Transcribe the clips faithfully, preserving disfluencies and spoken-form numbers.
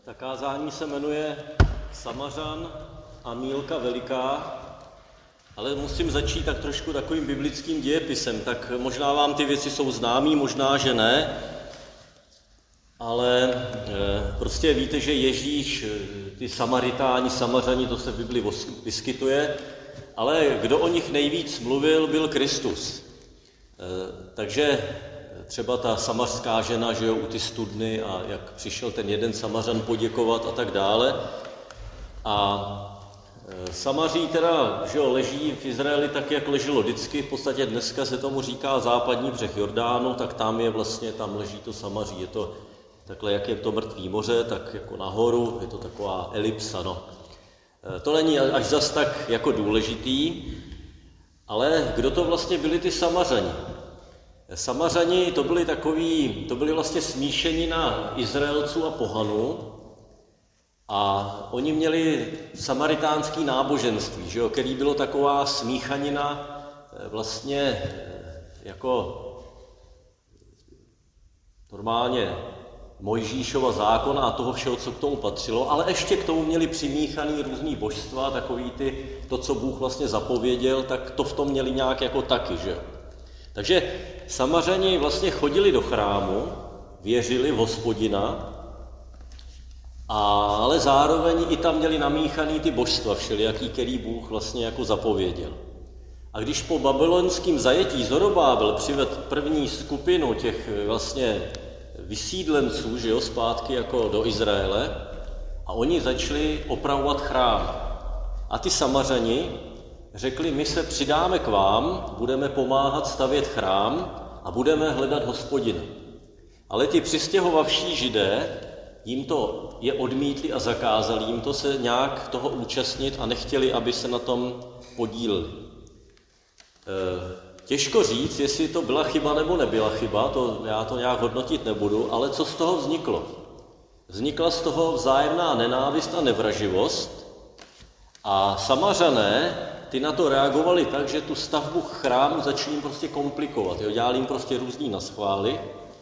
Ta kázání se jmenuje Samařan a Mílka veliká, ale musím začít tak trošku takovým biblickým dějepisem, tak možná vám ty věci jsou známý, možná, že ne, ale e, prostě víte, že Ježíš, ty Samaritáni, Samařani, to se v Bibli vyskytuje, ale kdo o nich nejvíc mluvil, byl Kristus. E, takže třeba ta samařská žena, že jo, u ty studny a jak přišel ten jeden Samařan poděkovat a tak dále. A e, Samaří teda, že jo, leží v Izraeli tak, jak leželo vždycky, v podstatě dneska se tomu říká západní břeh Jordánu, tak tam je vlastně, tam leží to Samaří, je to takhle, jak je to mrtvý moře, tak jako nahoru, je to taková elipsa, no. E, to není až zas tak jako důležitý, ale kdo to vlastně byli ty Samařani? Samařani to byli takový, to byli vlastně smíšenina Izraelců a pohanů a oni měli samaritánský náboženství, že jo, který bylo taková smíchanina vlastně jako normálně Mojžíšova zákona a toho všeho, co k tomu patřilo, ale ještě k tomu měli přimíchaný různý božstva, takový ty, to, co Bůh vlastně zapověděl, tak to v tom měli nějak jako taky, že jo. Takže Samařani vlastně chodili do chrámu, věřili v Hospodina, ale zároveň i tam měli namíchaný ty božstva všelijaký, který Bůh vlastně jako zapověděl. A když po babylonském zajetí Zorobábel přivedl první skupinu těch vlastně vysídlenců, že jo, zpátky jako do Izraele, a oni začali opravovat chrám. A ty Samařani řekli, my se přidáme k vám, budeme pomáhat stavět chrám a budeme hledat Hospodina. Ale ty přistěhovavší Židé jim to je odmítli a zakázali jim to se nějak toho účastnit a nechtěli, aby se na tom podíleli. E, těžko říct, jestli to byla chyba nebo nebyla chyba, to, já to nějak hodnotit nebudu, ale co z toho vzniklo? Vznikla z toho vzájemná nenávist a nevraživost a Samařané ty na to reagovali tak, že tu stavbu chrámu začali jim prostě komplikovat. Jo? Dělali jim prostě různý naschvály.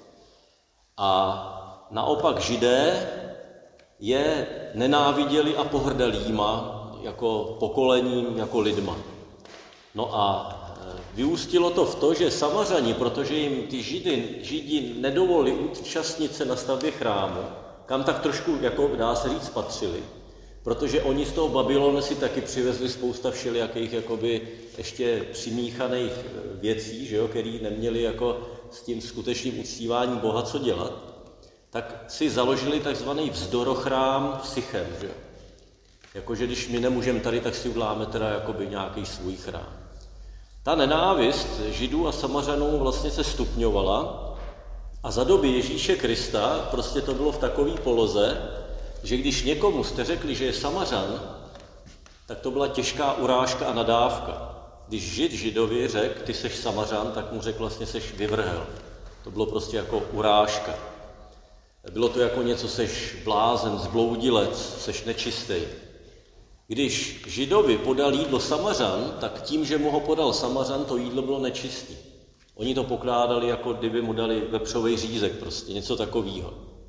A naopak Židé je nenáviděli a pohrdali jima jako pokolením, jako lidma. No a vyústilo to v to, že Samařani, protože jim ty Židy, Židi nedovolili účastnit se na stavbě chrámu, kam tak trošku, jako dá se říct, patřili, protože oni z toho Babylonu si taky přivezli spousta všelijakých jakoby ještě přimíchaných věcí, že jo, který neměli jako s tím skutečným uctíváním Boha co dělat, tak si založili takzvaný vzdorochrám v Sichem, že jo. Jakože když my nemůžeme tady, tak si uděláme teda jakoby nějaký svůj chrám. Ta nenávist Židů a Samařanů vlastně se stupňovala a za doby Ježíše Krista prostě to bylo v takové poloze, že když někomu jste řekli, že je Samařan, tak to byla těžká urážka a nadávka. Když Žid Židovi řekl, ty seš Samařan, tak mu řekl, vlastně seš vyvrhel. To bylo prostě jako urážka. Bylo to jako něco, seš blázen, zbloudilec, seš nečistý. Když Židovi podal jídlo Samařan, tak tím, že mu ho podal Samařan, to jídlo bylo nečistý. Oni to pokládali, jako kdyby mu dali vepřový řízek, prostě něco takového.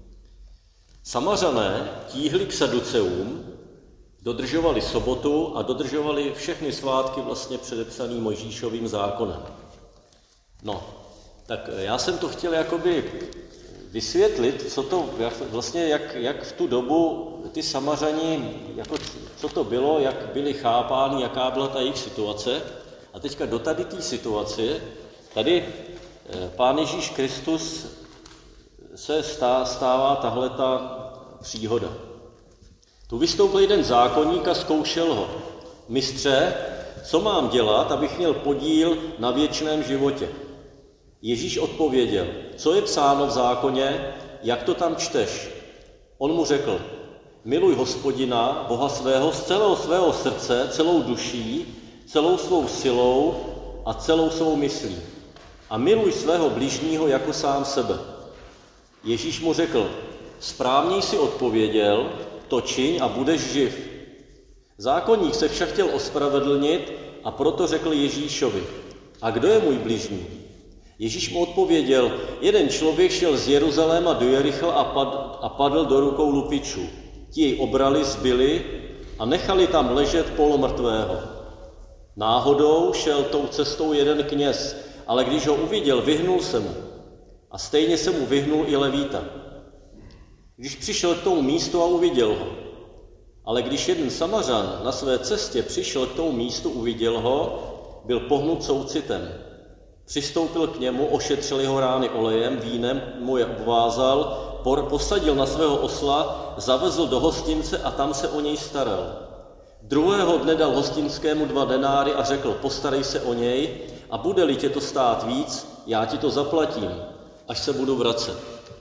Samařané tíhli k Saduceům, dodržovali sobotu a dodržovali všechny svátky vlastně předepsaný Mojžíšovým zákonem. No, tak já jsem to chtěl jakoby vysvětlit, co to vlastně, jak, jak v tu dobu ty Samařani, jako, co to bylo, jak byli chápáni, jaká byla ta jejich situace. A teďka do tady té situace, tady Pán Ježíš Kristus se stává tahleta příhoda. Tu vystoupil jeden zákonník a zkoušel ho. Mistře, co mám dělat, abych měl podíl na věčném životě? Ježíš odpověděl, co je psáno v zákoně, jak to tam čteš? On mu řekl, miluj Hospodina, Boha svého, z celého svého srdce, celou duší, celou svou silou a celou svou myslí. A miluj svého bližního jako sám sebe. Ježíš mu řekl, správně jsi odpověděl, to čiň a budeš živ. Zákonník se však chtěl ospravedlnit a proto řekl Ježíšovi, a kdo je můj bližní? Ježíš mu odpověděl, jeden člověk šel z Jeruzaléma do Jericha a padl, a padl do rukou lupičů. Ti jej obrali, zbili a nechali tam ležet polomrtvého. Náhodou šel tou cestou jeden kněz, ale když ho uviděl, vyhnul se mu. A stejně se mu vyhnul i Levíta. Když přišel k tomu místu a uviděl ho. Ale když jeden Samařan na své cestě přišel k tomu místu, uviděl ho, byl pohnut soucitem. Přistoupil k němu, ošetřil jeho rány olejem, vínem mu je obvázal, posadil na svého osla, zavezl do hostince a tam se o něj staral. Druhého dne dal hostinskému dva denáry a řekl, postarej se o něj a bude-li tě to stát víc, já ti to zaplatím, až se budu vracet.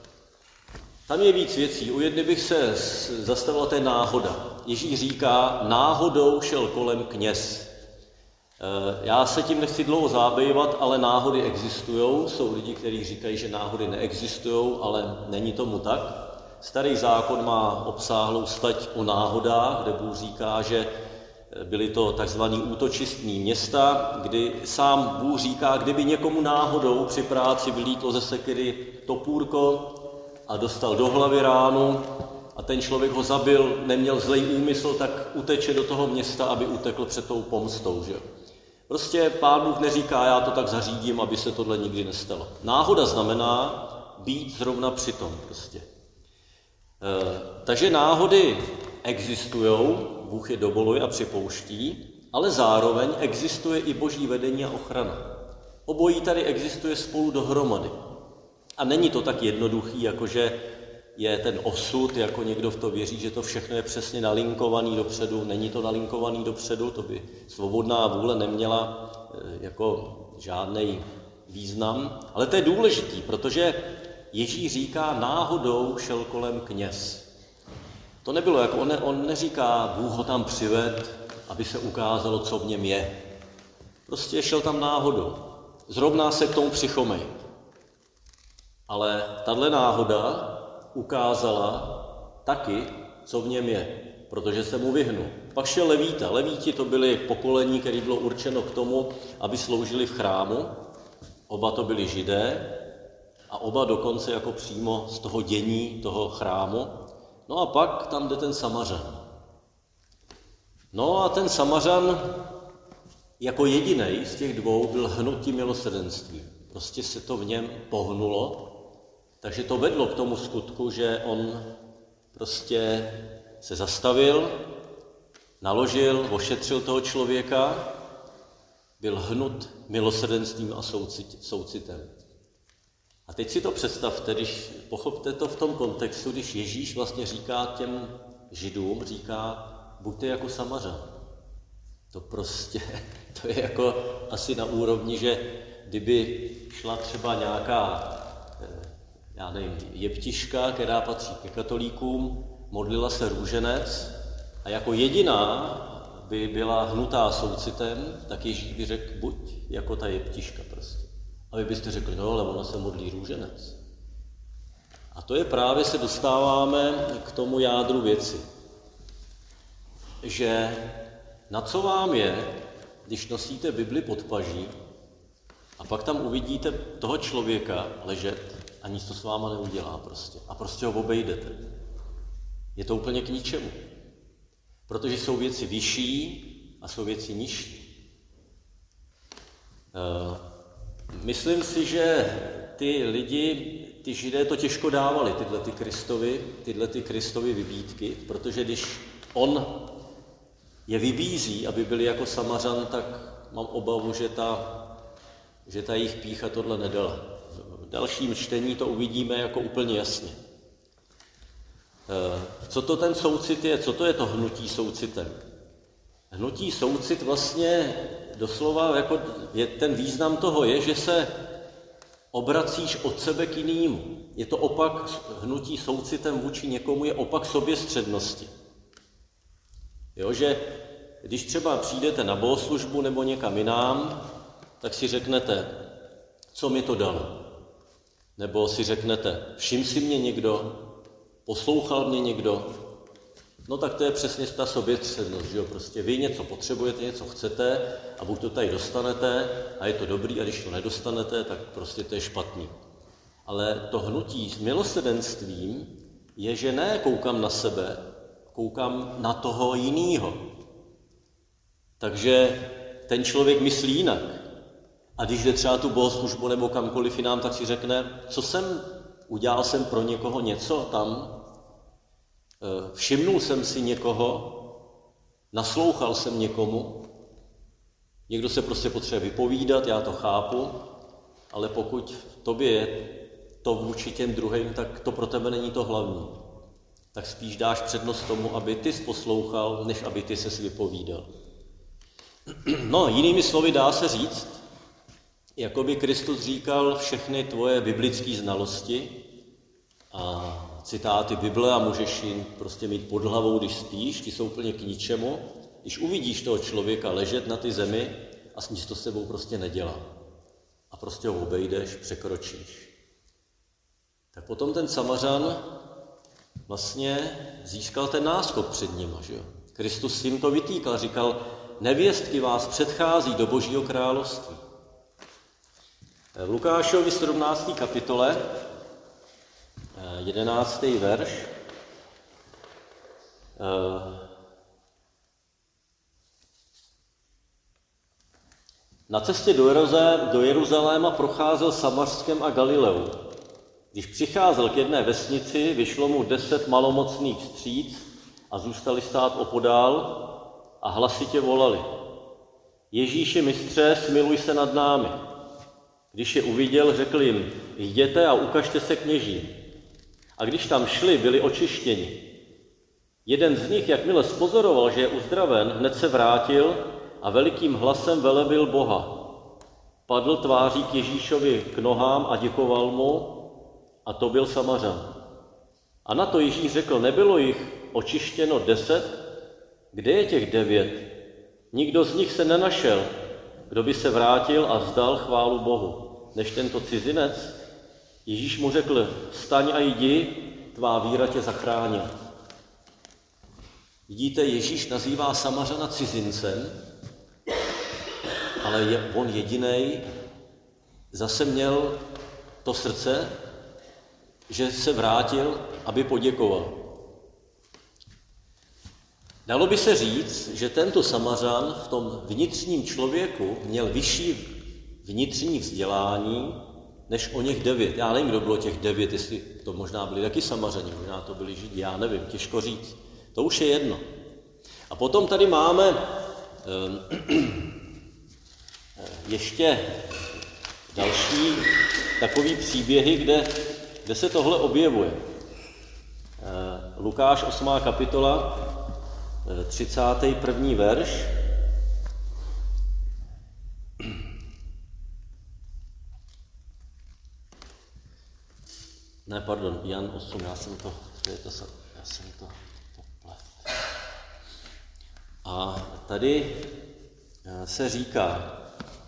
Tam je víc věcí. U jedny bych se zastavila, to je náhoda. Ježíš říká, náhodou šel kolem kněz. Já se tím nechci dlouho zabývat, ale náhody existují. Jsou lidi, kteří říkají, že náhody neexistují, ale není tomu tak. Starý zákon má obsáhlou stať o náhodách, kde Bůh říká, že byly to takzvaný útočistní města, kdy sám Bůh říká, kdyby někomu náhodou při práci vylítlo ze sekyry topůrko a dostal do hlavy ránu a ten člověk ho zabil, neměl zlej úmysl, tak uteče do toho města, aby utekl před tou pomstou. Že? Prostě Pán Bůh neříká, já to tak zařídím, aby se tohle nikdy nestalo. Náhoda znamená být zrovna při tom prostě. E, takže náhody existují, Bůh je dovoluje a připouští, ale zároveň existuje i boží vedení a ochrana. Obojí tady existuje spolu dohromady. A není to tak jednoduchý, jakože je ten osud, jako někdo v to věří, že to všechno je přesně nalinkovaný dopředu. Není to nalinkovaný dopředu, to by svobodná vůle neměla jako žádný význam. Ale to je důležitý, protože Ježíš říká, náhodou šel kolem kněz. To nebylo, jako on, ne, on neříká, Bůh ho tam přived, aby se ukázalo, co v něm je. Prostě šel tam náhodou. Zrovna se k tomu přichomej. Ale tahle náhoda ukázala taky, co v něm je, protože se mu vyhnul. Pak šel Levíta. Levíti to byli pokolení, které bylo určeno k tomu, aby sloužili v chrámu. Oba to byli Židé a oba dokonce jako přímo z toho dění toho chrámu. No a pak tam jde ten Samařan. No a ten Samařan jako jedinej z těch dvou byl hnutý milosrdenství. Prostě se to v něm pohnulo, takže to vedlo k tomu skutku, že on prostě se zastavil, naložil, ošetřil toho člověka, byl hnut milosrdenstvím a soucitem. A teď si to představte, když pochopte to v tom kontextu, když Ježíš vlastně říká těm Židům, říká, buďte jako Samařan. To prostě, to je jako asi na úrovni, že kdyby šla třeba nějaká, já nevím, jeptiška, která patří ke katolíkům, modlila se růženec a jako jediná by byla hnutá soucitem, tak Ježíš by řekl, buď jako ta jeptiška prostě. A vy byste řekli, no, ale ona se modlí růženec. A to je právě, se dostáváme k tomu jádru věci. Že na co vám je, když nosíte Bibli pod paží a pak tam uvidíte toho člověka ležet a nic to s váma neudělá prostě. A prostě ho obejdete. Je to úplně k ničemu. Protože jsou věci vyšší a jsou věci nižší. Myslím si, že ty lidi, ty Židé to těžko dávali, tyhle ty Kristovy, tyhle ty Kristovy vybídky, protože když on je vybízí, aby byli jako Samařan, tak mám obavu, že ta, že ta jejich pýcha tohle nedala. V dalším čtení to uvidíme jako úplně jasně. Co to ten soucit je? Co to je to hnutí soucitem? Hnutí soucit vlastně doslova, jako je, ten význam toho je, že se obracíš od sebe k jinému. Je to opak, hnutí soucitem vůči někomu je opak soběstřednosti. Jo, že když třeba přijdete na bohoslužbu nebo někam jinam, tak si řeknete, co mi to dalo. Nebo si řeknete, všim si mě někdo, poslouchal mě někdo. No tak to je přesně ta soběstřednost, že jo, prostě vy něco potřebujete, něco chcete a buď to tady dostanete a je to dobrý a když to nedostanete, tak prostě to je špatný. Ale to hnutí s milosrdenstvím je, že ne koukám na sebe, koukám na toho jinýho. Takže ten člověk myslí jinak. A když jde třeba tu bohoslužbu nebo kamkoliv jinam, tak si řekne, co jsem, udělal jsem pro někoho něco tam, všimnul jsem si někoho, naslouchal jsem někomu, někdo se prostě potřebuje vypovídat, já to chápu, ale pokud v tobě je to vůči těm druhým, tak to pro tebe není to hlavní. Tak spíš dáš přednost tomu, aby ty jsi poslouchal, než aby ty ses vypovídal. No, jinými slovy dá se říct, jako by Kristus říkal všechny tvoje biblické znalosti a citáty Bible a můžeš jim prostě mít pod hlavou, když spíš, ty jsou úplně k ničemu. Když uvidíš toho člověka ležet na ty zemi a nic to s sebou prostě nedělá. A prostě ho obejdeš, překročíš. Tak potom ten Samařan vlastně získal ten náskok před nima. Že jo? Kristus jim to vytýkal, říkal, nevěstky vás předchází do Božího království. V Lukášovi sedmnácté kapitole, jedenáctý verš, na cestě do Jeruzaléma procházel Samařskem a Galileou. Když přicházel k jedné vesnici, vyšlo mu deset malomocných vstříc a zůstali stát opodál a hlasitě volali. Ježíši mistře, smiluj se nad námi. Když je uviděl, řekl jim, jděte a ukažte se kněžím. A když tam šli, byli očištěni. Jeden z nich, jakmile spozoroval, že je uzdraven, hned se vrátil a velikým hlasem velebil Boha. Padl tváří k Ježíšovi k nohám a děkoval mu, a to byl Samařan. A na to Ježíš řekl, nebylo jich očištěno deset? Kde je těch devět? Nikdo z nich se nenašel, kdo by se vrátil a vzdal chválu Bohu, než tento cizinec. Ježíš mu řekl, vstaň a jdi, tvá víra tě zachránila. Vidíte, Ježíš nazývá Samařana cizincem, ale je, on jedinej zase měl to srdce, že se vrátil, aby poděkoval. Dalo by se říct, že tento Samařan v tom vnitřním člověku měl vyšší vnitřní vzdělání než o něch devět. Já nevím, kdo bylo těch devět, jestli to možná byli taky Samařani, možná to byli Židi, já nevím, těžko říct. To už je jedno. A potom tady máme um, ještě další takový příběhy, kde, kde se tohle objevuje. Lukáš osmá kapitola, třicátý první verš. Ne, pardon, Jan osm, já jsem to, to, je to já jsem to, to plet. A tady se říká,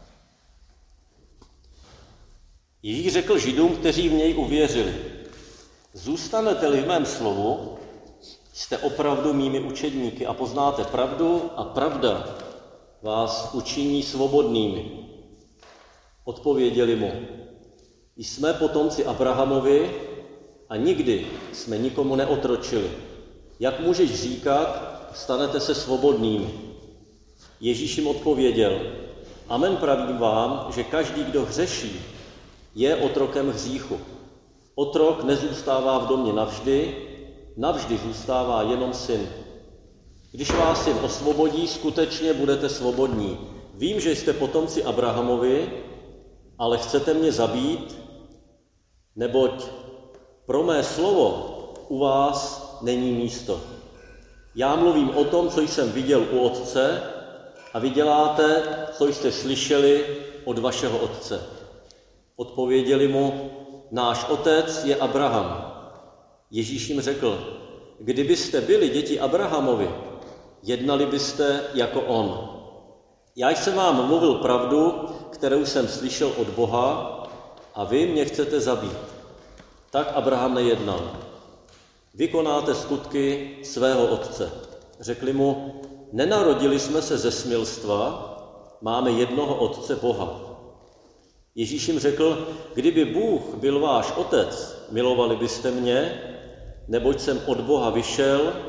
Ježíš řekl Židům, kteří v něj uvěřili, zůstanete-li v mém slovu, jste opravdu mými učedníky a poznáte pravdu a pravda vás učiní svobodnými. Odpověděli mu, jsme potomci Abrahamovi a nikdy jsme nikomu neotročili. Jak můžeš říkat, stanete se svobodnými? Ježíš jim odpověděl, amen pravím vám, že každý, kdo hřeší, je otrokem hříchu. Otrok nezůstává v domě navždy, navždy zůstává jenom syn. Když vás syn osvobodí, skutečně budete svobodní. Vím, že jste potomci Abrahamovi, ale chcete mě zabít, neboť pro mé slovo u vás není místo. Já mluvím o tom, co jsem viděl u otce, a vy děláte, co jste slyšeli od vašeho otce. Odpověděli mu, náš otec je Abraham. Ježíš jim řekl, kdybyste byli děti Abrahamovi, jednali byste jako on. Já jsem vám mluvil pravdu, kterou jsem slyšel od Boha, a vy mě chcete zabít. Tak Abraham nejednal. Vykonáte skutky svého otce. Řekli mu, nenarodili jsme se ze smilstva, máme jednoho otce Boha. Ježíš jim řekl, kdyby Bůh byl váš otec, milovali byste mě, neboť jsem od Boha vyšel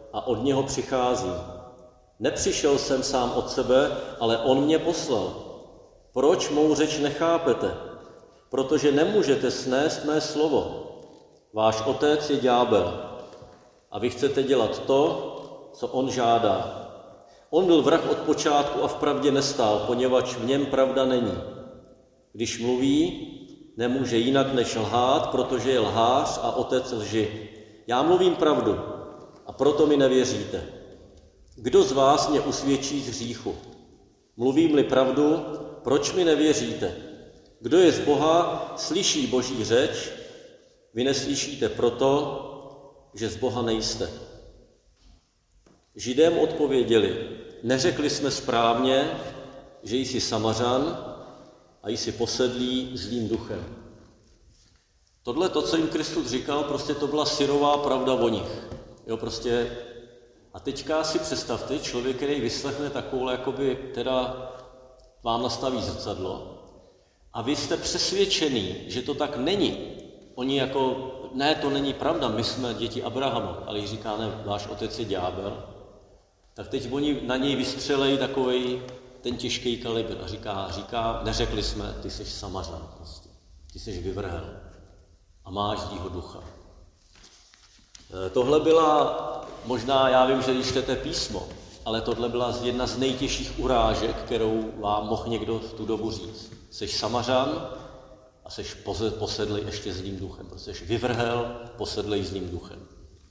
a od něho přicházím. Nepřišel jsem sám od sebe, ale on mě poslal. Proč mou řeč nechápete? Protože nemůžete snést mé slovo. Váš otec je ďábel a vy chcete dělat to, co on žádá. On byl vrah od počátku a v pravdě nestál, poněvadž v něm pravda není. Když mluví, nemůže jinak než lhát, protože je lhář a otec lži. Já mluvím pravdu a proto mi nevěříte. Kdo z vás mě usvědčí z hříchu? Mluvím-li pravdu, proč mi nevěříte? Kdo je z Boha, slyší Boží řeč, vy neslyšíte proto, že z Boha nejste. Židém odpověděli, neřekli jsme správně, že jsi Samařan a jsi posedlý zlým duchem. Tohle, to, co jim Kristus říkal, prostě to byla syrová pravda o nich. Jo, prostě. A teďka si představte, člověk, který vyslechne takovou, jakoby teda vám nastaví zrcadlo a vy jste přesvědčený, že to tak není. Oni jako, ne, to není pravda, my jsme děti Abrahama, ale když říká, ne, váš otec je ďábel, tak teď oni na něj vystřelejí takovej ten těžký kalibr a říká, říká, neřekli jsme, ty jsi Samařan prostě, ty jsi vyvrhel a máš zlýho ducha. E, tohle byla, možná já vím, že když čtete písmo, ale tohle byla jedna z nejtěžších urážek, kterou vám mohl někdo v tu dobu říct. Jsi Samařan a jsi posedlej ještě zlým duchem, protože jsi vyvrhel, posedlej zlým duchem.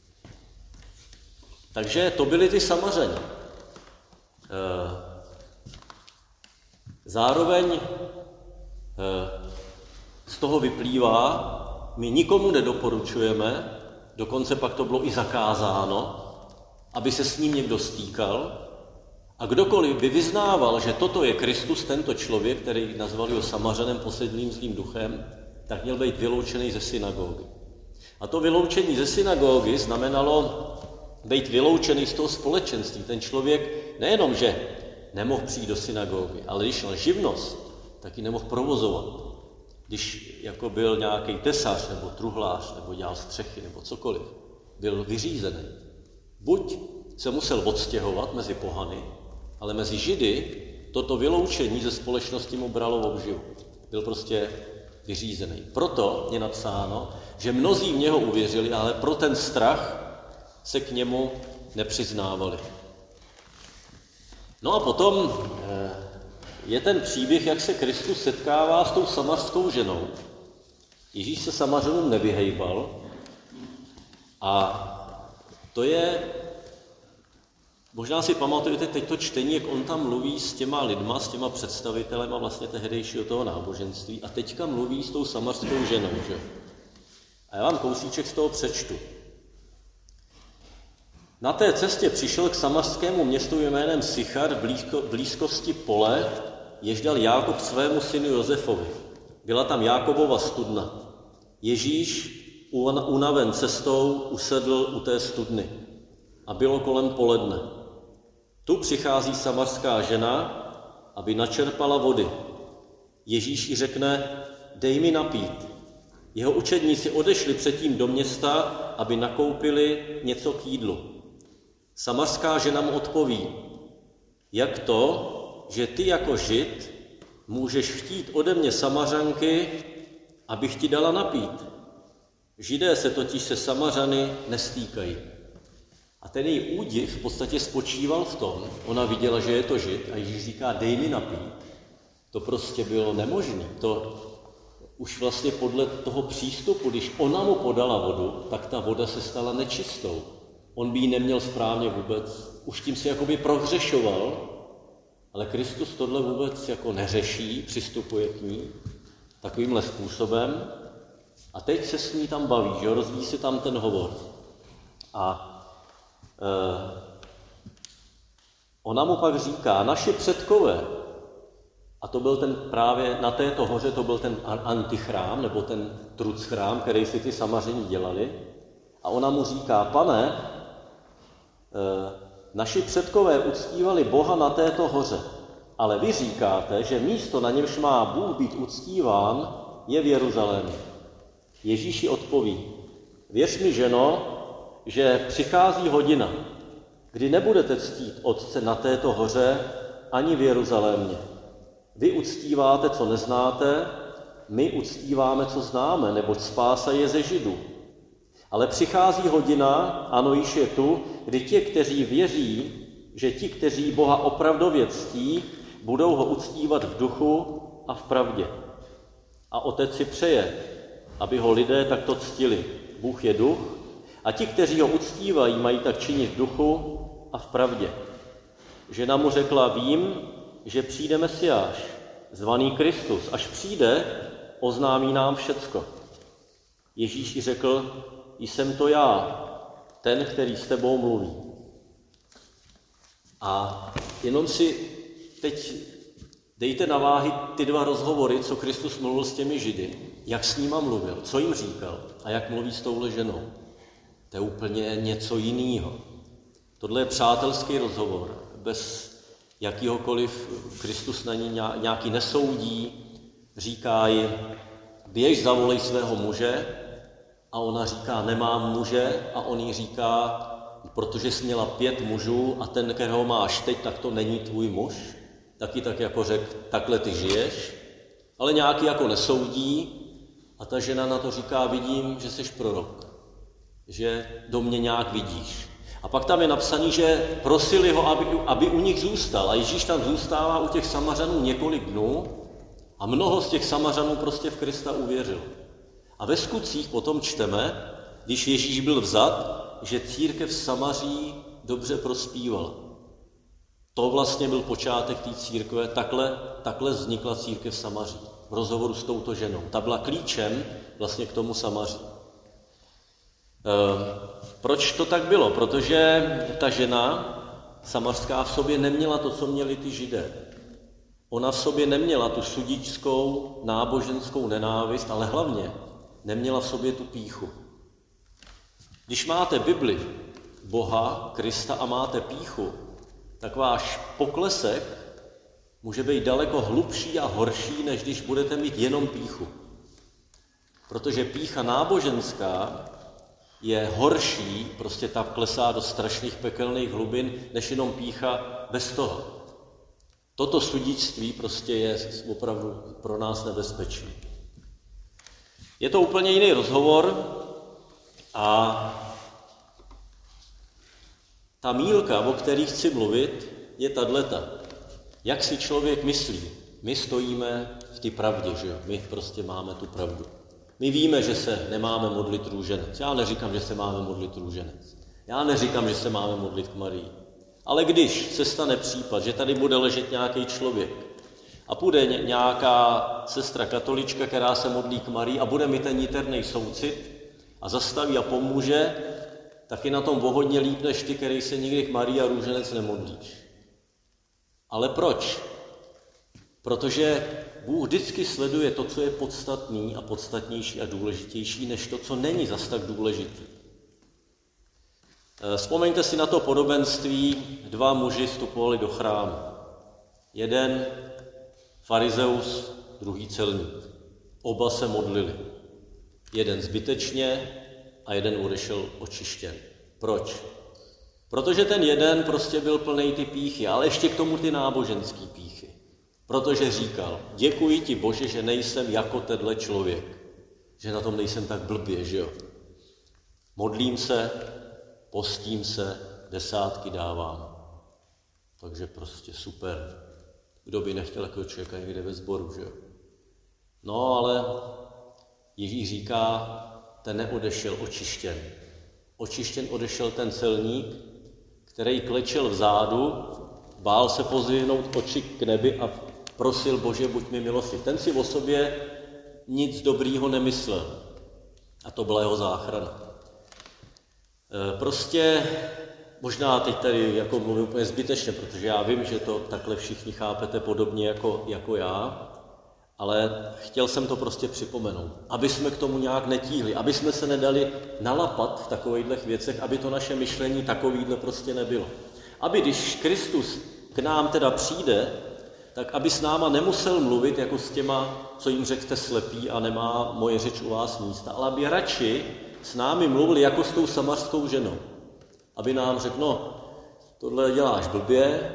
Takže to byli ty Samařani. E, zároveň e, z toho vyplývá, my nikomu nedoporučujeme, dokonce pak to bylo i zakázáno, aby se s ním někdo stýkal a kdokoliv by vyznával, že toto je Kristus, tento člověk, který nazvali ho Samařanem posedlým zlým duchem, tak měl být vyloučený ze synagogy. A to vyloučení ze synagogy znamenalo být vyloučený z toho společenství. Ten člověk nejenom, že nemohl přijít do synagogy, ale když měl živnost, tak ji nemohl provozovat. Když jako byl nějaký tesař nebo truhlář, nebo dělal střechy, nebo cokoliv, byl vyřízený. Buď se musel odstěhovat mezi pohany, ale mezi Židy toto vyloučení ze společnosti mu bralo obživu. Byl prostě vyřízený. Proto je napsáno, že mnozí v něho uvěřili, ale pro ten strach se k němu nepřiznávali. No a potom je ten příběh, jak se Kristus setkává s tou samařskou ženou. Ježíš se Samařanům nevyhejbal a to je, možná si pamatujete teď to čtení, jak on tam mluví s těma lidma, s těma představitelema vlastně tehdejšího toho náboženství a teďka mluví s tou samařskou ženou, že? A já vám kousíček z toho přečtu. Na té cestě přišel k samařskému městu jménem Sychar v blízko, blízkosti pole, jež dal Jákob svému synu Josefovi. Byla tam Jákobova studna. Ježíš, unaven cestou, usedl u té studny a bylo kolem poledne. Tu přichází samařská žena, aby načerpala vody. Ježíš jí řekne, dej mi napít. Jeho učedníci odešli předtím do města, aby nakoupili něco k jídlu. Samařská žena mu odpoví, jak to, že ty jako Žid můžeš chtít ode mě Samařanky, abych ti dala napít. Židé se totiž se Samařany nestýkají. A ten její údiv v podstatě spočíval v tom, ona viděla, že je to Žid a Ježíš říká, dej mi napít. To prostě bylo nemožné. To už vlastně podle toho přístupu, když ona mu podala vodu, tak ta voda se stala nečistou. On by ji neměl správně vůbec, už tím si jakoby prohřešoval, ale Kristus tohle vůbec jako neřeší, přistupuje k ní takovýmhle způsobem a teď se s ní tam baví, že rozvíjí se tam ten hovor. A e, ona mu pak říká, naši předkové, a to byl ten právě na této hoře, to byl ten antichrám, nebo ten truchrám, který si ty Samařani dělali. A ona mu říká, pane, e, naši předkové uctívali Boha na této hoře, ale vy říkáte, že místo, na němž má Bůh být uctíván, je v Jeruzalémě. Ježíši odpoví, věř mi, ženo, že přichází hodina, kdy nebudete ctít Otce na této hoře ani v Jeruzalémě. Vy uctíváte, co neznáte, my uctíváme, co známe, neboť spása je ze Židů. Ale přichází hodina, ano, již je tu, kdy ti, kteří věří, že ti, kteří Boha opravdově ctí, budou ho uctívat v duchu a v pravdě. A Otec si přeje, aby ho lidé takto ctili. Bůh je duch a ti, kteří ho uctívají, mají tak činit v duchu a v pravdě. Žena mu řekla, vím, že přijde Mesiáš, zvaný Kristus. Až přijde, oznámí nám všecko. Ježíš jí řekl, jsem to já, ten, který s tebou mluví. A jenom si teď dejte na váhy ty dva rozhovory, co Kristus mluvil s těmi Židy, jak s nima mluvil, co jim říkal a jak mluví s touhle ženou. To je úplně něco jiného. Tohle je přátelský rozhovor, bez jakýhokoliv Kristus na ní nějaký nesoudí, říká jí, běž, zavolej svého muže, a ona říká, nemám muže, a on jí říká, protože jsi měla pět mužů a ten, kterého máš teď, tak to není tvůj muž. Taky tak jako řekl, takhle ty žiješ, ale nějaký jako nesoudí a ta žena na to říká, vidím, že jsi prorok, že do mě nějak vidíš. A pak tam je napsaný, že prosili ho, aby, aby u nich zůstal. A Ježíš tam zůstává u těch Samařanů několik dnů a mnoho z těch Samařanů prostě v Krista uvěřilo. A ve Skutcích potom čteme, když Ježíš byl vzat, že církev v Samaří dobře prospívala. To vlastně byl počátek té církve, takhle, takhle vznikla církev v Samaří, v rozhovoru s touto ženou. Ta byla klíčem vlastně k tomu Samaří. E, proč to tak bylo? Protože ta žena samařská v sobě neměla to, co měli ty Židé. Ona v sobě neměla tu sudičskou, náboženskou nenávist, ale hlavně neměla v sobě tu pýchu. Když máte Bibli, Boha, Krista a máte pýchu, tak váš poklesek může být daleko hlubší a horší, než když budete mít jenom pýchu. Protože pýcha náboženská je horší, prostě ta klesá do strašných pekelných hlubin, než jenom pýcha bez toho. Toto sudičství prostě je opravdu pro nás nebezpečné. Je to úplně jiný rozhovor a ta mílka, o které chci mluvit, je tato. Jak si člověk myslí? My stojíme v té pravdě, že jo? My prostě máme tu pravdu. My víme, že se nemáme modlit růženec. Já neříkám, že se máme modlit růženec. Já neříkám, že se máme modlit k Marii. Ale když se stane případ, že tady bude ležet nějaký člověk a půjde nějaká sestra katolička, která se modlí k Marii a bude mi ten niterný soucit a zastaví a pomůže, tak je na tom o hodně líp, než ty, který se nikdy k Marii a růženec nemodlíš. Ale proč? Protože Bůh vždycky sleduje to, co je podstatný a podstatnější a důležitější, než to, co není zas tak důležitý. Vzpomeňte si na to podobenství, dva muži vstupovali do chrámu. Jeden farizeus, druhý celník. Oba se modlili. Jeden zbytečně a jeden odešel očištěn. Proč? Protože ten jeden prostě byl plnej ty pýchy, ale ještě k tomu ty náboženský pýchy. Protože říkal, děkuji ti Bože, že nejsem jako tenhle člověk. Že na tom nejsem tak blbě, že jo. Modlím se, postím se, desátky dávám. Takže prostě super. Kdo by nechtěl takového člověka někde ve sboru, že jo. No ale Ježíš říká, ten neodešel očištěn. Očištěn odešel ten celník, který klečel vzadu, bál se pozvihnout oči k nebi a prosil, Bože, buď mi milostiv. Ten si o sobě nic dobrýho nemyslel. A to byla jeho záchrana. Prostě, možná teď tady jako mluvím úplně zbytečně, protože já vím, že to takhle všichni chápete podobně jako, jako já, ale chtěl jsem to prostě připomenout, aby jsme k tomu nějak netíhli, aby jsme se nedali nalapat v takovýchhle věcech, aby to naše myšlení takovýhle prostě nebylo. Aby když Kristus k nám teda přijde, tak aby s náma nemusel mluvit jako s těma, co jim řekl, jste slepí a nemá moje řeč u vás místa, ale aby radši s námi mluvili jako s tou samařskou ženou. Aby nám řekl, no, tohle děláš blbě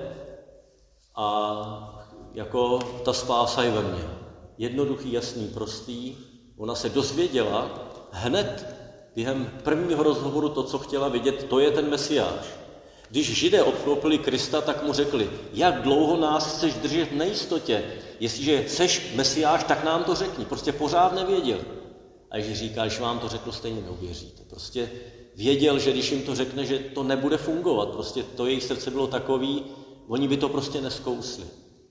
a jako ta spása je ve mně. Jednoduchý, jasný, prostý. Ona se dozvěděla hned během prvního rozhovoru to, co chtěla vidět, to je ten Mesiáš. Když Židé obklopili Krista, tak mu řekli, jak dlouho nás chceš držet v nejistotě. Jestliže seš Mesiáš, tak nám to řekni. Prostě pořád nevěděl. A Ježíš říká, když vám to řekl, stejně neuvěříte. Prostě věděl, že když jim to řekne, že to nebude fungovat. Prostě to jejich srdce bylo takový, oni by to prostě neskousli.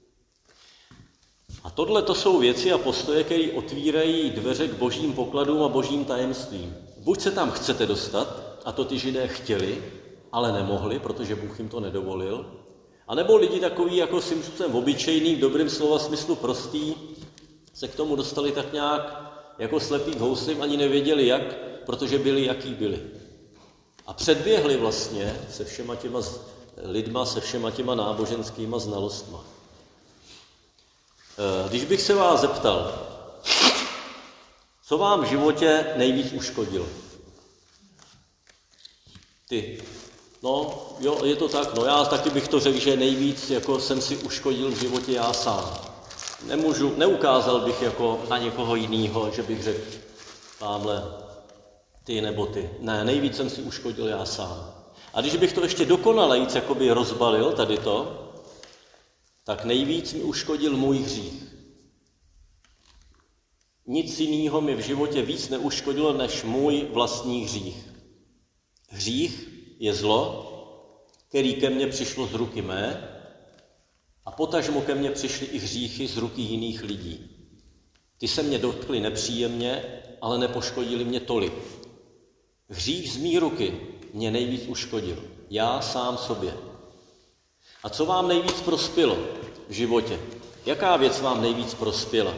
A tohle to jsou věci a postoje, které otvírají dveře k božím pokladům a božím tajemstvím. Buď se tam chcete dostat, a to ty Židé chtěli, ale nemohli, protože Bůh jim to nedovolil, a nebo lidi takový jako svým způsobem obyčejný, v dobrým slova smyslu prostý, se k tomu dostali tak nějak jako slepý k houslím, ani nevěděli jak, protože byli, jaký byli. A předběhli vlastně se všema těma lidma, se všema těma náboženskýma znalostma. Když bych se vás zeptal, co vám v životě nejvíc uškodilo? Ty. No, jo, je to tak. No já taky bych to řekl, že nejvíc jako jsem si uškodil v životě já sám. Nemůžu, neukázal bych jako na někoho jiného, že bych řekl, tamhle ty nebo ty. Ne, nejvíc jsem si uškodil já sám. A když bych to ještě dokonalejc jakoby rozbalil tady to, tak nejvíc mi uškodil můj hřích. Nic jiného mi v životě víc neuškodilo, než můj vlastní hřích. Hřích je zlo, který ke mně přišlo z ruky mé, a potažmo ke mně přišly i hříchy z ruky jiných lidí. Ty se mě dotkly nepříjemně, ale nepoškodili mě tolik. Hřích z mý ruky mě nejvíc uškodil. Já sám sobě. A co vám nejvíc prospělo v životě? Jaká věc vám nejvíc prospěla?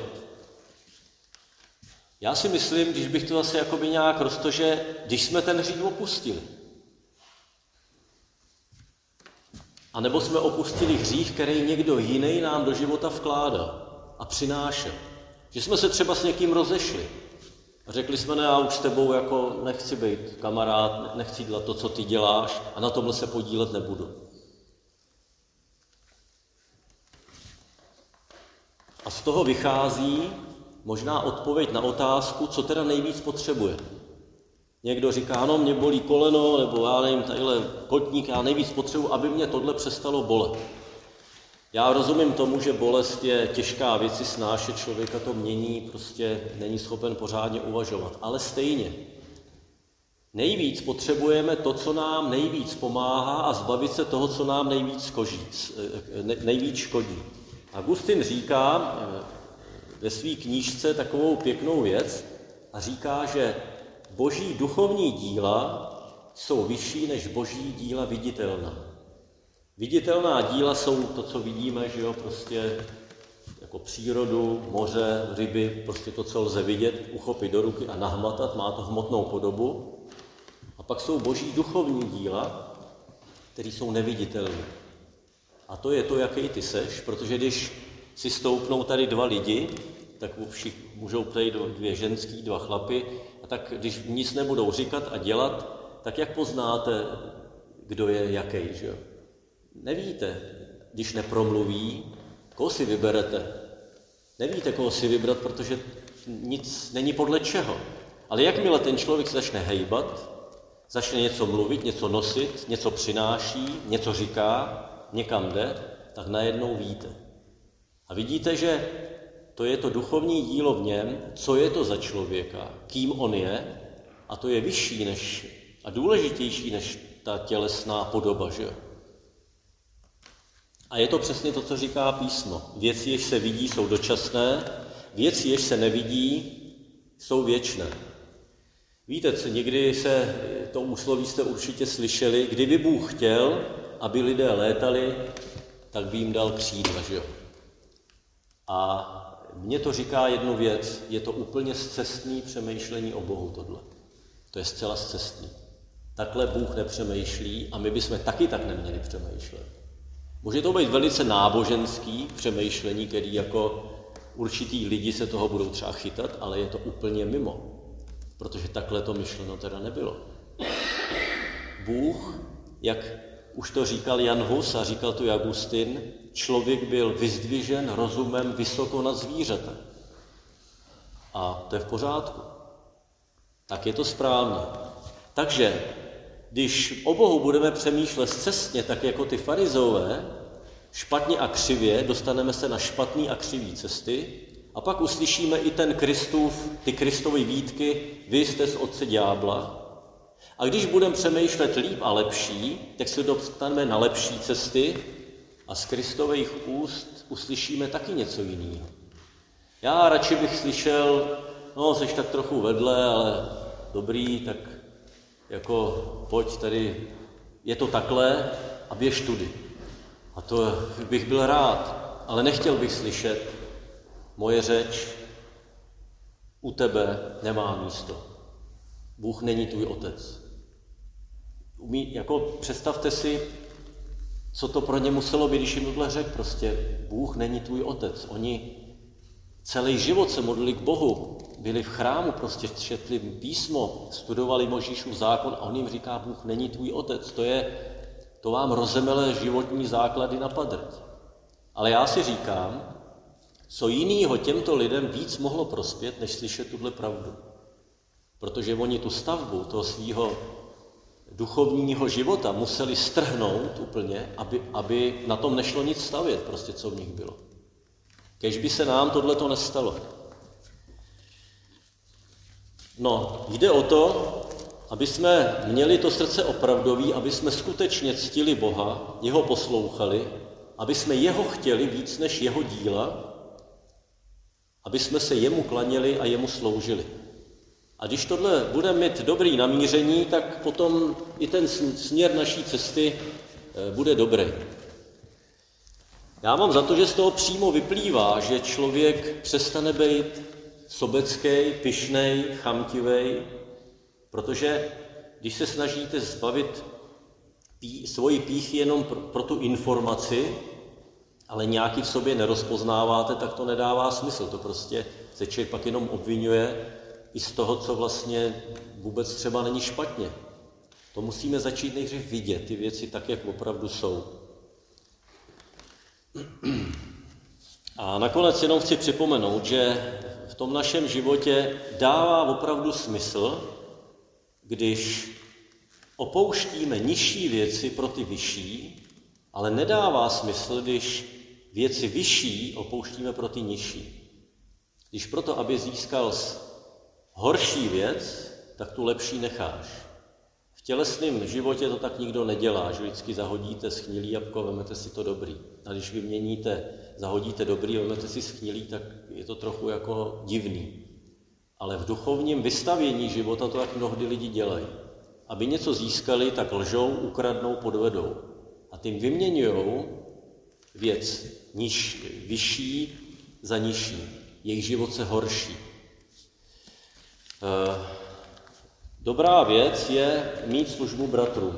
Já si myslím, když bych to zase jakoby nějak roztože, když jsme ten hřích opustili. A nebo jsme opustili hřích, který někdo jiný nám do života vkládal a přinášel. Že jsme se třeba s někým rozešli a řekli jsme, ne, já už s tebou jako nechci být kamarád, nechci dělat to, co ty děláš a na tomhle se podílet nebudu. A z toho vychází možná odpověď na otázku, co teda nejvíc potřebuje. Někdo říká, no, mě bolí koleno, nebo já nevím, tadyhle kotník, já nejvíc potřebuji, aby mě tohle přestalo bolet. Já rozumím tomu, že bolest je těžká věc, si snášet, člověka to mění, prostě není schopen pořádně uvažovat. Ale stejně, nejvíc potřebujeme to, co nám nejvíc pomáhá a zbavit se toho, co nám nejvíc, koží, nejvíc škodí. Augustin říká ve své knížce takovou pěknou věc a říká, že boží duchovní díla jsou vyšší než boží díla viditelná. Viditelná díla jsou to, co vidíme, že jo, prostě jako přírodu, moře, ryby, prostě to, co lze vidět, uchopit do ruky a nahmatat, má to hmotnou podobu. A pak jsou boží duchovní díla, které jsou neviditelné. A to je to, jaký ty seš, protože když si stoupnou tady dva lidi, tak všichni můžou přejít dvě ženský, dva chlapy, a tak když nic nebudou říkat a dělat, tak jak poznáte, kdo je jaký, že jo? Nevíte, když nepromluví, koho si vyberete. Nevíte, koho si vybrat, protože nic není podle čeho. Ale jakmile ten člověk se začne hejbat, začne něco mluvit, něco nosit, něco přináší, něco říká, někam jde, tak najednou víte. A vidíte, že to je to duchovní dílo v něm, co je to za člověka, kým on je, a to je vyšší než, a důležitější než ta tělesná podoba, že? A je to přesně to, co říká písmo. Věci, jež se vidí, jsou dočasné, věci, jež se nevidí, jsou věčné. Víte, co někdy se, to úsloví jste určitě slyšeli, kdyby Bůh chtěl, aby lidé létali, tak by jim dal křídla, že jo? A mně to říká jednu věc, je to úplně scestný přemýšlení o Bohu tohle. To je zcela scestný. Takhle Bůh nepřemýšlí a my bychom taky tak neměli přemýšlet. Může to být velice náboženský přemýšlení, který jako určitý lidi se toho budou třeba chytat, ale je to úplně mimo. Protože takhle to myšleno teda nebylo. Bůh, jak už to říkal Jan Hus a říkal to i Augustin, člověk byl vyzdvižen rozumem vysoko nad zvířata. A to je v pořádku. Tak je to správně. Takže, když o Bohu budeme přemýšlet scestně, tak jako ty farizové, špatně a křivě, dostaneme se na špatný a křivý cesty a pak uslyšíme i ten Kristův, ty Kristovy výtky, vy jste z otce ďábla. A když budeme přemýšlet líp a lepší, tak se dostaneme na lepší cesty a z Kristových úst uslyšíme taky něco jiného. Já radši bych slyšel, no, seš tak trochu vedle, ale dobrý, tak jako pojď tady, je to takhle a běž tudy. A to bych byl rád, ale nechtěl bych slyšet, moje řeč u tebe nemá místo. Bůh není tvůj otec. Umí, jako představte si, co to pro ně muselo být, když jim tohle řekl. Prostě Bůh není tvůj otec. Oni celý život se modlili k Bohu, byli v chrámu, prostě četli písmo, studovali Mojžíšův zákon a on jim říká, Bůh není tvůj otec. To je, to vám rozemele životní základy na padrť. Ale já si říkám, co jinýho těmto lidem víc mohlo prospět, než slyšet tuhle pravdu. Protože oni tu stavbu toho svýho duchovního života museli strhnout úplně, aby, aby na tom nešlo nic stavět, prostě co v nich bylo. Kéž by se nám tohleto nestalo. No, jde o to, aby jsme měli to srdce opravdový, aby jsme skutečně ctili Boha, jeho poslouchali, aby jsme jeho chtěli víc než jeho díla, aby jsme se jemu klaněli a jemu sloužili. A když tohle budeme mít dobrý namíření, tak potom i ten směr naší cesty bude dobrý. Já mám za to, že z toho přímo vyplývá, že člověk přestane být sobecký, pyšnej, chamtivej, protože když se snažíte zbavit pí, svoji pýchy jenom pro, pro tu informaci, ale nějaký v sobě nerozpoznáváte, tak to nedává smysl. To prostě se člověk pak jenom obvinuje i z toho, co vlastně vůbec třeba není špatně. To musíme začít nejdřív vidět, ty věci tak, jak opravdu jsou. A nakonec jenom chci připomenout, že v tom našem životě dává opravdu smysl, když opouštíme nižší věci pro ty vyšší, ale nedává smysl, když věci vyšší opouštíme pro ty nižší. Když proto, aby získal horší věc, tak tu lepší necháš. V tělesném životě to tak nikdo nedělá, že vždycky zahodíte schnilý jabko, vemete si to dobrý. A když vyměníte, zahodíte dobrý, vemete si schnilý, tak je to trochu jako divný. Ale v duchovním vystavění života to tak mnohdy lidi dělají. Aby něco získali, tak lžou, ukradnou, podvedou. A tím vyměňují věc niž, vyšší za nižší. Jejich život se horší. Dobrá věc je mít službu bratrům.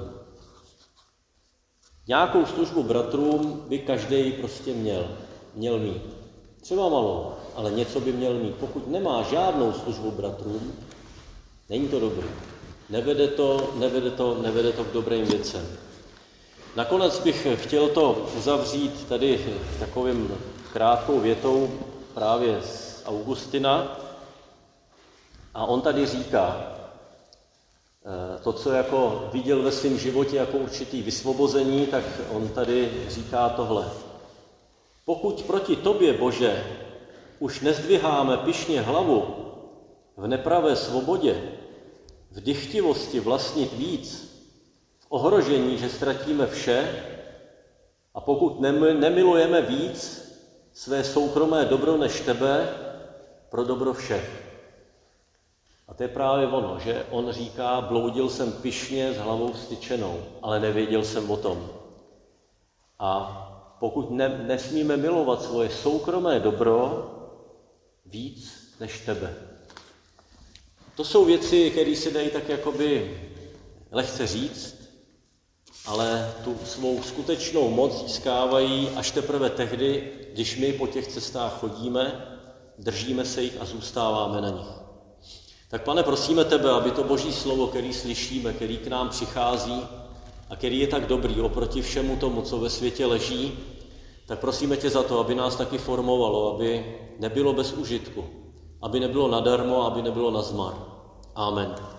Nějakou službu bratrům by každý prostě měl, měl mít. Třeba malou, ale něco by měl mít. Pokud nemá žádnou službu bratrům, není to dobrý. Nevede to, nevede to, nevede to k dobrým věcem. Nakonec bych chtěl to uzavřít tady takovým krátkou větou právě z Augustina. A on tady říká, to, co jako viděl ve svém životě jako určitý vysvobození, tak on tady říká tohle. Pokud proti tobě, Bože, už nezdviháme pyšně hlavu v nepravé svobodě, v dychtivosti vlastnit víc, v ohrožení, že ztratíme vše, a pokud nemilujeme víc své soukromé dobro než tebe, pro dobro všech. A to je právě ono, že on říká, bloudil jsem pyšně s hlavou vztyčenou, ale nevěděl jsem o tom. A pokud ne, nesmíme milovat svoje soukromé dobro víc než tebe. To jsou věci, které se dají tak jakoby lehce říct, ale tu svou skutečnou moc získávají až teprve tehdy, když my po těch cestách chodíme, držíme se jich a zůstáváme na nich. Tak Pane, prosíme tebe, aby to Boží slovo, který slyšíme, který k nám přichází, a který je tak dobrý oproti všemu tomu, co ve světě leží, tak prosíme tě za to, aby nás taky formovalo, aby nebylo bez užitku, aby nebylo nadarmo, aby nebylo nazmar. Amen.